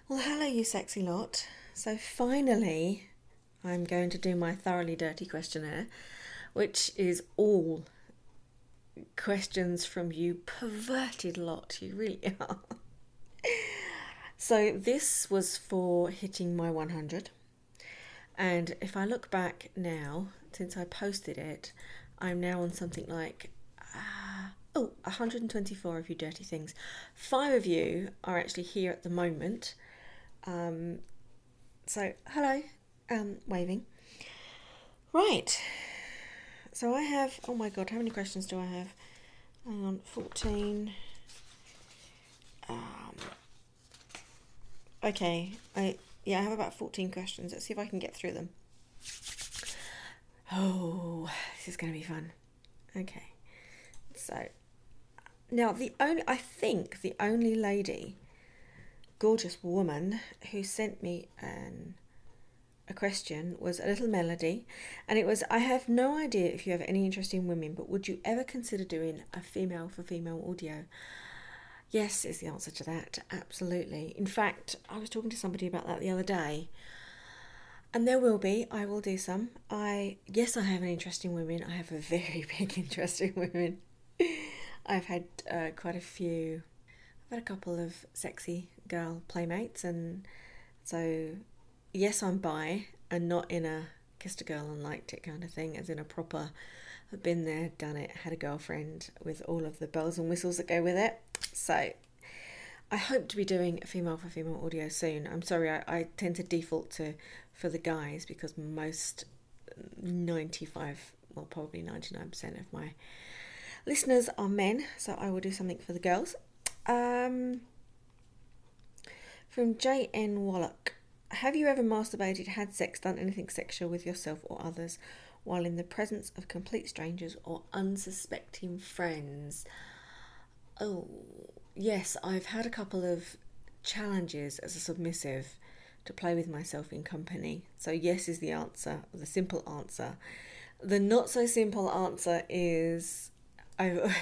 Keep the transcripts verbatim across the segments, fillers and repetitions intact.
Well, hello, you sexy lot. So, finally, I'm going to do my thoroughly dirty questionnaire, which is all questions from you perverted lot. You really are. So, this was for hitting my one hundred. And if I look back now, since I posted it, I'm now on something like uh, oh, one hundred twenty-four of you dirty things. Five of you are actually here at the moment. Um, so, hello, um, waving. Right. So I have, oh my god, how many questions do I have? Hang on, fourteen. Um, okay, I, yeah, I have about fourteen questions. Let's see if I can get through them. Oh, this is going to be fun. Okay. So, now the only, I think the only lady, gorgeous woman who sent me an a question was a little melody, and it was, I have no idea if you have any interest in women, but would you ever consider doing a female for female audio? Yes is the answer to that, absolutely. In fact, I was talking to somebody about that the other day, and there will be, I will do some. I yes, I have an interest in women. I have a very big interest in women. I've had uh, quite a few, I've had a couple of sexy girl playmates, and so yes, I'm bi, and not in a kissed a girl and liked it kind of thing, as in a proper, I've been there, done it, had a girlfriend with all of the bells and whistles that go with it. So I hope to be doing a female for female audio soon. I'm sorry, I, I tend to default to for the guys because most ninety-five, well, probably ninety-nine percent of my listeners are men, so I will do something for the girls. Um, from J N Wallach. Have you ever masturbated, had sex, done anything sexual with yourself or others while in the presence of complete strangers or unsuspecting friends? Oh, yes, I've had a couple of challenges as a submissive to play with myself in company. So yes is the answer, the simple answer. The not so simple answer is I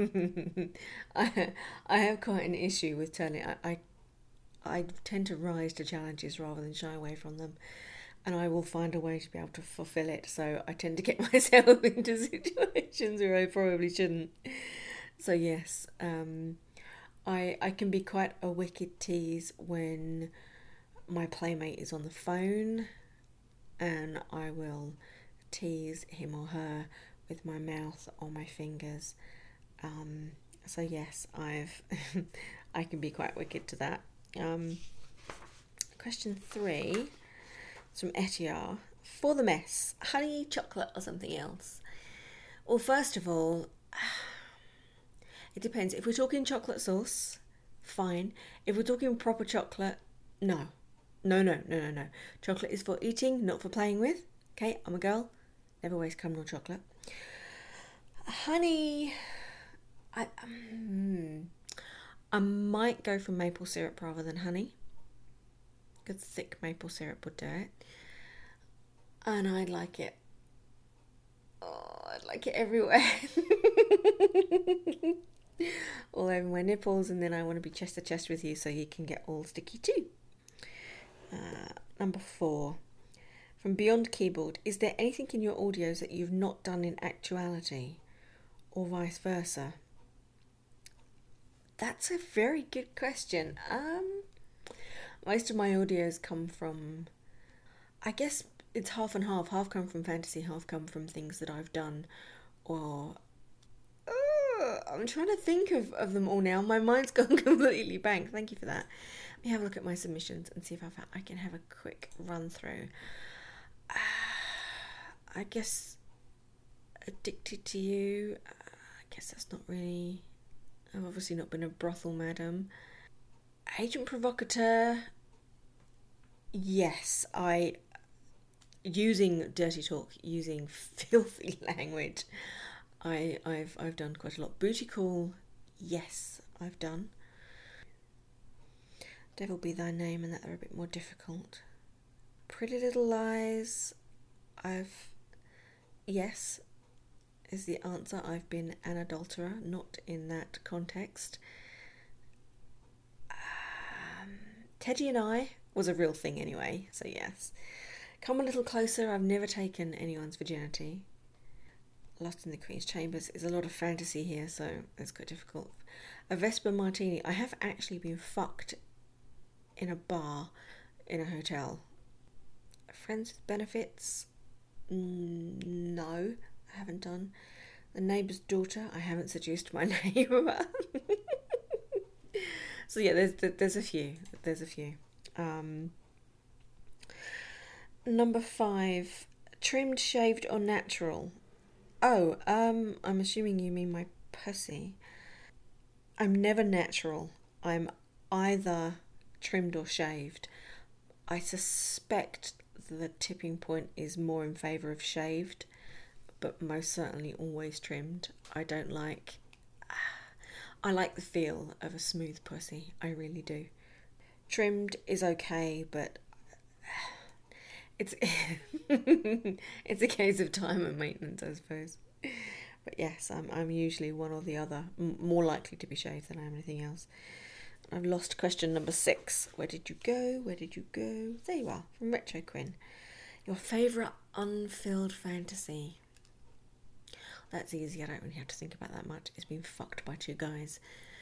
I, I have quite an issue with telling. I, I I tend to rise to challenges rather than shy away from them, and I will find a way to be able to fulfill it. So I tend to get myself into situations where I probably shouldn't. So yes, um, I I can be quite a wicked tease when my playmate is on the phone, and I will tease him or her with my mouth or my fingers. Um, so yes, I've I can be quite wicked to that. Um, question three is from Etiar. For the mess, honey, chocolate, or something else? Well, first of all, it depends. If we're talking chocolate sauce, fine. If we're talking proper chocolate, no. No, no, no, no, no. Chocolate is for eating, not for playing with. Okay, I'm a girl. Never waste cum nor chocolate. Honey, I, um, I might go for maple syrup rather than honey. Good thick maple syrup would do it. And I'd like it. Oh, I'd like it everywhere. All over my nipples, and then I want to be chest to chest with you so you can get all sticky too. Uh, number four. From Beyond Keyboard. Is there anything in your audios that you've not done in actuality? Or vice versa? That's a very good question. Um, most of my audios come from, I guess it's half and half. Half come from fantasy, half come from things that I've done. Or, uh, I'm trying to think of, of them all now. My mind's gone completely blank. Thank you for that. Let me have a look at my submissions and see if I've, I can have a quick run through. Uh, I guess Addicted to You. Uh, I guess that's not really... I've obviously not been a brothel madam. Agent Provocateur. Yes, I... Using dirty talk, using filthy language. I, I've I've done quite a lot. Booty Call. Yes, I've done. Devil Be Thy Name, and that they're a bit more difficult. Pretty Little Lies. I've... Yes, is the answer. I've been an adulterer, not in that context. Um, Teddy and I was a real thing anyway, so yes. Come a little closer, I've never taken anyone's virginity. Lost in the Queen's Chambers is a lot of fantasy here, so it's quite difficult. A Vesper Martini. I have actually been fucked in a bar in a hotel. Friends with benefits? Mm, no, I haven't done. The neighbour's daughter? I haven't seduced my neighbour. So yeah, there's there's a few. There's a few. Um, number five. Trimmed, shaved or natural? Oh, um, I'm assuming you mean my pussy. I'm never natural. I'm either trimmed or shaved. I suspect the tipping point is more in favour of shaved, but most certainly always trimmed. I don't like... I like the feel of a smooth pussy. I really do. Trimmed is okay, but it's it's a case of time and maintenance, I suppose. But yes, I'm I'm usually one or the other. M- more likely to be shaved than I am anything else. I've lost question number six. Where did you go? Where did you go? There you are, from Retro Quinn. Your favourite unfilled fantasy? That's easy. I don't really have to think about that much. It's been fucked by two guys.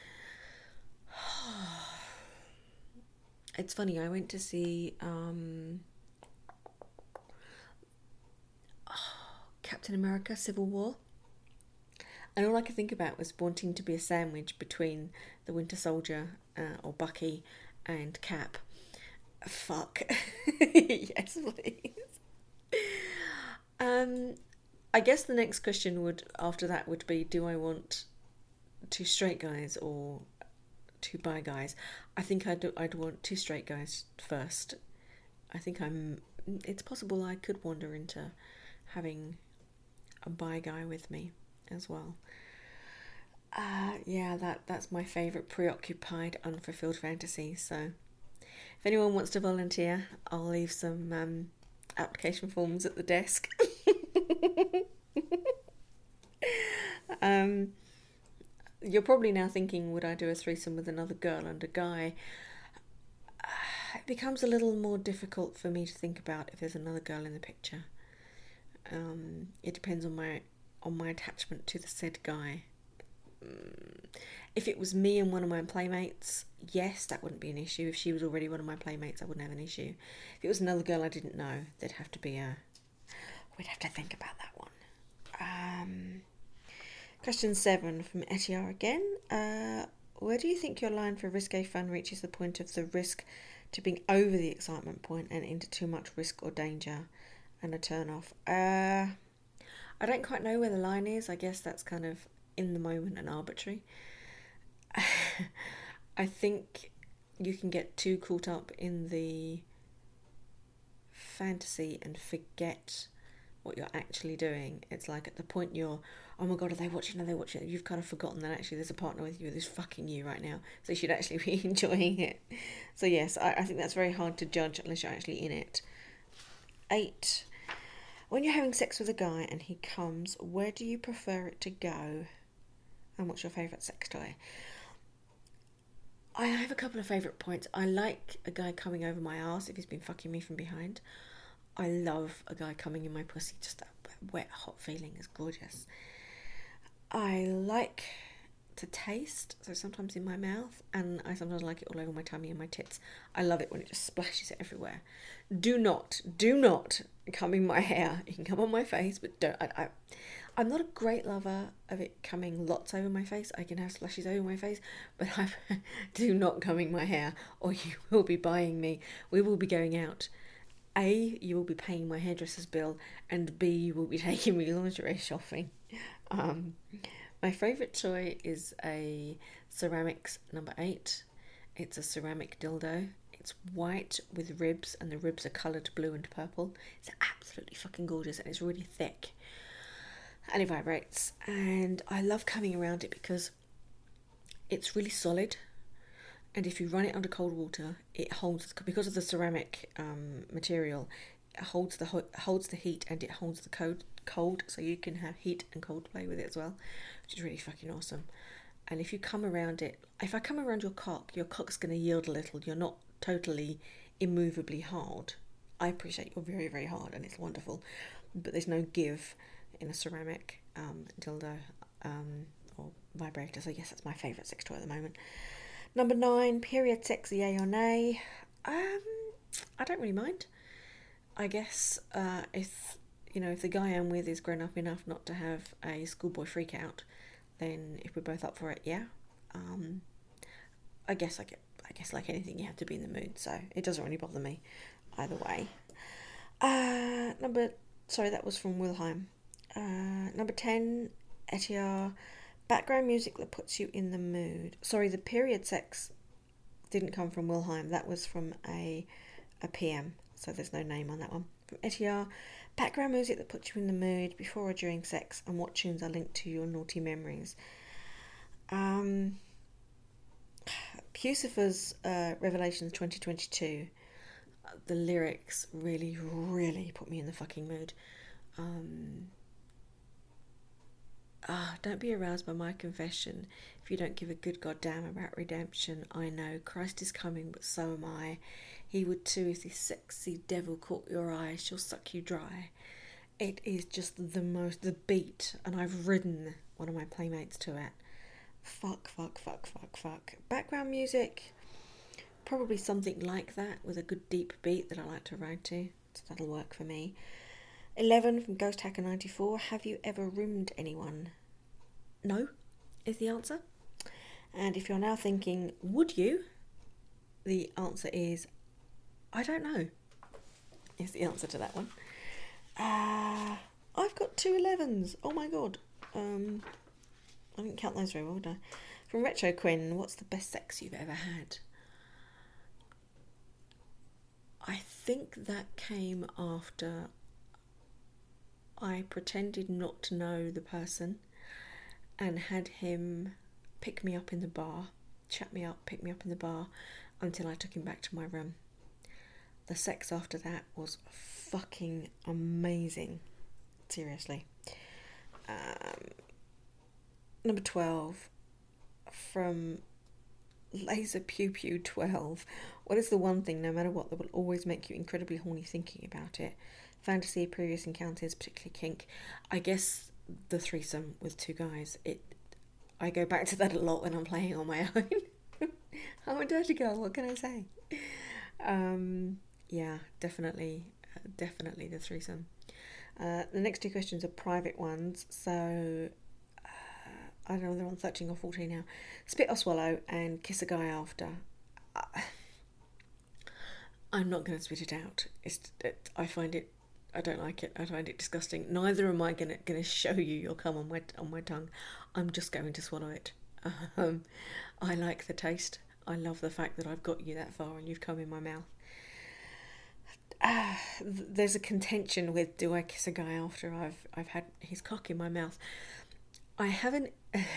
It's funny. I went to see um, Captain America: Civil War, and all I could think about was wanting to be a sandwich between the Winter Soldier uh, or Bucky and Cap. Fuck. Yes, please. Um. I guess the next question would, after that, would be, do I want two straight guys or two bi guys? I think I'd, I'd want two straight guys first. I think I'm, it's possible I could wander into having a bi guy with me as well. Uh, yeah, that, that's my favourite preoccupied, unfulfilled fantasy. So if anyone wants to volunteer, I'll leave some um, application forms at the desk. um, you're probably now thinking, would I do a threesome with another girl and a guy? Uh, it becomes a little more difficult for me to think about if there's another girl in the picture. Um, it depends on my on my attachment to the said guy. Um, if it was me and one of my playmates, yes, that wouldn't be an issue. If she was already one of my playmates, I wouldn't have an issue. If it was another girl I didn't know, there'd have to be a... We'd have to think about that one. Um, question seven from Etiar again. Uh, where do you think your line for risque fun reaches the point of the risk to being over the excitement point and into too much risk or danger and a turn off? Uh, I don't quite know where the line is. I guess that's kind of in the moment and arbitrary. I think you can get too caught up in the fantasy and forget what you're actually doing. It's like at the point you're, oh my god, are they watching? Are they watching? You've kind of forgotten that actually there's a partner with you who's fucking you right now. So you should actually be enjoying it. So yes, I, I think that's very hard to judge unless you're actually in it. Eight. When you're having sex with a guy and he comes, where do you prefer it to go? And what's your favourite sex toy? I have a couple of favourite points. I like a guy coming over my arse if he's been fucking me from behind. I love a guy coming in my pussy. Just that wet, hot feeling is gorgeous. I like to taste, so sometimes in my mouth, and I sometimes like it all over my tummy and my tits. I love it when it just splashes everywhere. Do not, do not come in my hair. You can come on my face, but don't. I, I, I'm not a great lover of it coming lots over my face. I can have splashes over my face, but I do not come in my hair, or you will be buying me. We will be going out. A, you will be paying my hairdresser's bill, and B, you will be taking me lingerie shopping. Um, my favourite toy is a ceramics number eight. It's a ceramic dildo. It's white with ribs, and the ribs are coloured blue and purple. It's absolutely fucking gorgeous, and it's really thick. And it vibrates. And I love coming around it because it's really solid. And if you run it under cold water, it holds, because of the ceramic um, material, it holds the holds the heat and it holds the cold, cold, so you can have heat and cold play with it as well, which is really fucking awesome. And if you come around it, if I come around your cock, your cock's going to yield a little. You're not totally immovably hard. I appreciate you're very, very hard and it's wonderful, but there's no give in a ceramic um, dildo um, or vibrator, so yes, that's my favourite sex toy at the moment. Number nine, period sex, yay or nay? Um, I don't really mind. I guess uh, if, you know, if the guy I'm with is grown up enough not to have a schoolboy freak out, then if we're both up for it, yeah. Um, I guess I get, I guess like anything, you have to be in the mood, so it doesn't really bother me either way. Uh, number, sorry, that was from Wilhelm. Uh, number ten, Etiar, background music that puts you in the mood. Sorry, the period sex didn't come from Wilhelm. That was from a a P M, so there's no name on that one. From Etiar, background music that puts you in the mood before or during sex, and what tunes are linked to your naughty memories. Um, Pucifer's uh, Revelations twenty twenty-two. The lyrics really, really put me in the fucking mood. Um, ah, don't be aroused by my confession if you don't give a good goddamn about redemption. I know Christ is coming, but so am I. He would too if this sexy devil caught your eye. She'll suck you dry. It is just the most, the beat, and I've ridden one of my playmates to it. Fuck, fuck, fuck, fuck, fuck. Background music, probably something like that with a good deep beat that I like to ride to. So that'll work for me. eleven from Ghost Hacker ninety-four. Have you ever roomed anyone? No, is the answer. And if you're now thinking, would you? The answer is, I don't know, is the answer to that one. Uh, I've got two elevens. Oh my god. Um, I didn't count those very well, did I? From Retro Quinn, what's the best sex you've ever had? I think that came after I pretended not to know the person and had him pick me up in the bar, chat me up, pick me up in the bar until I took him back to my room. The sex after that was fucking amazing. Seriously. Um, number twelve from Laser Pew Pew twelve. What is the one thing, no matter what, that will always make you incredibly horny thinking about it? Fantasy, previous encounters, particularly kink. I guess the threesome with two guys. It. I go back to that a lot when I'm playing on my own. I'm a dirty girl, what can I say? Um, yeah, definitely, uh, definitely the threesome. Uh, the next two questions are private ones, so uh, I don't know whether I'm thirteen or fourteen now. Spit or swallow and kiss a guy after. Uh, I'm not going to spit it out. It's, it, I find it, I don't like it. I find it disgusting. Neither am I going to going to show you your cum on my on my tongue. I'm just going to swallow it. Um, I like the taste. I love the fact that I've got you that far and you've come in my mouth. Uh, there's a contention with, do I kiss a guy after I've I've had his cock in my mouth? I haven't.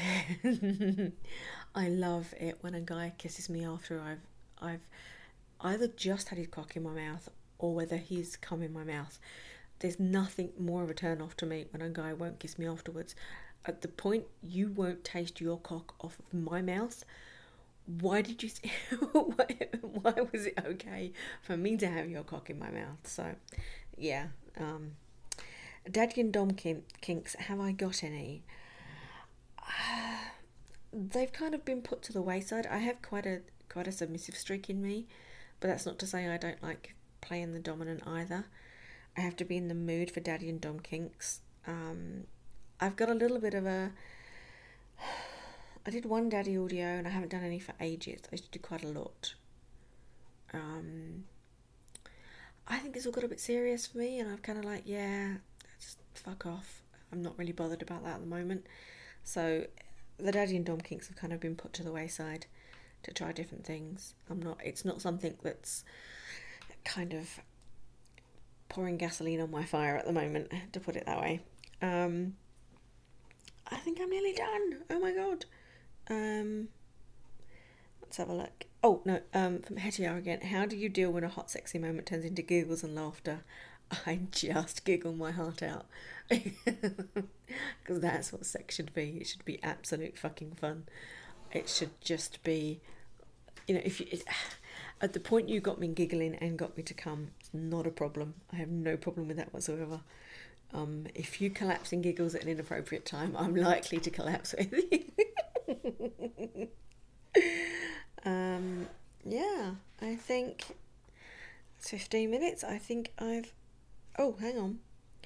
I love it when a guy kisses me after I've I've either just had his cock in my mouth or whether he's come in my mouth. There's nothing more of a turn off to me when a guy won't kiss me afterwards. At the point you won't taste your cock off of my mouth, why did you why, why was it okay for me to have your cock in my mouth? So yeah, um daddy and dom kinks, have I got any? Uh, they've kind of been put to the wayside. I have quite a quite a submissive streak in me, but that's not to say I don't like playing the dominant either. I have to be in the mood for daddy and dom kinks. um I've got a little bit of a I did one daddy audio and I haven't done any for ages. I used to do quite a lot. Um, I think it's all got a bit serious for me and I'm kind of like, yeah, just fuck off. I'm not really bothered about that at the moment. So the daddy and dom kinks have kind of been put to the wayside to try different things. I'm not, it's not something that's kind of pouring gasoline on my fire at the moment, to put it that way. Um, I think I'm nearly done. Oh my god. Um, let's have a look. Oh, no, um, from Hetiar again. How do you deal when a hot, sexy moment turns into giggles and laughter? I just giggle my heart out. Because that's what sex should be. It should be absolute fucking fun. It should just be, you know, if you... It, At the point you got me giggling and got me to come, it's not a problem. I have no problem with that whatsoever. Um, if you collapse in giggles at an inappropriate time, I'm likely to collapse with you. um, yeah, I think it's fifteen minutes. I think I've... Oh, hang on.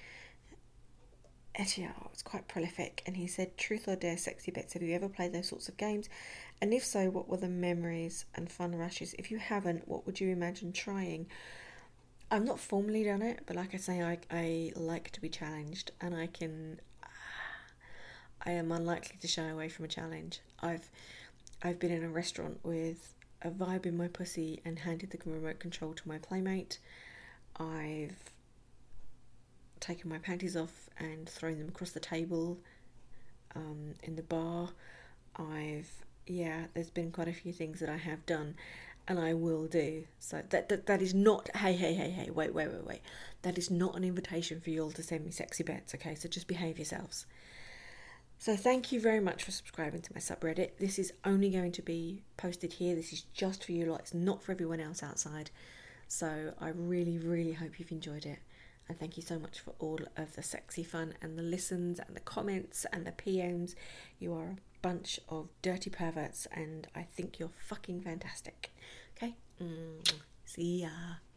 Etienne was quite prolific, and he said, truth or dare, sexy bets, have you ever played those sorts of games? And if so, what were the memories and fun rushes? If you haven't, what would you imagine trying? I've not formally done it, but like I say, I, I like to be challenged, and I can... I am unlikely to shy away from a challenge. I've I've been in a restaurant with a vibe in my pussy and handed the remote control to my playmate. I've taken my panties off and thrown them across the table um, in the bar. I've, yeah, there's been quite a few things that I have done and I will do. So that, that that is not, hey, hey, hey, hey, wait, wait, wait, wait. That is not an invitation for you all to send me sexy bets, okay? So just behave yourselves. So thank you very much for subscribing to my subreddit. This is only going to be posted here. This is just for you lot. It's not for everyone else outside. So I really, really hope you've enjoyed it. And thank you so much for all of the sexy fun and the listens and the comments and the P Ms. You are a bunch of dirty perverts and I think you're fucking fantastic. Okay? Mm, see ya.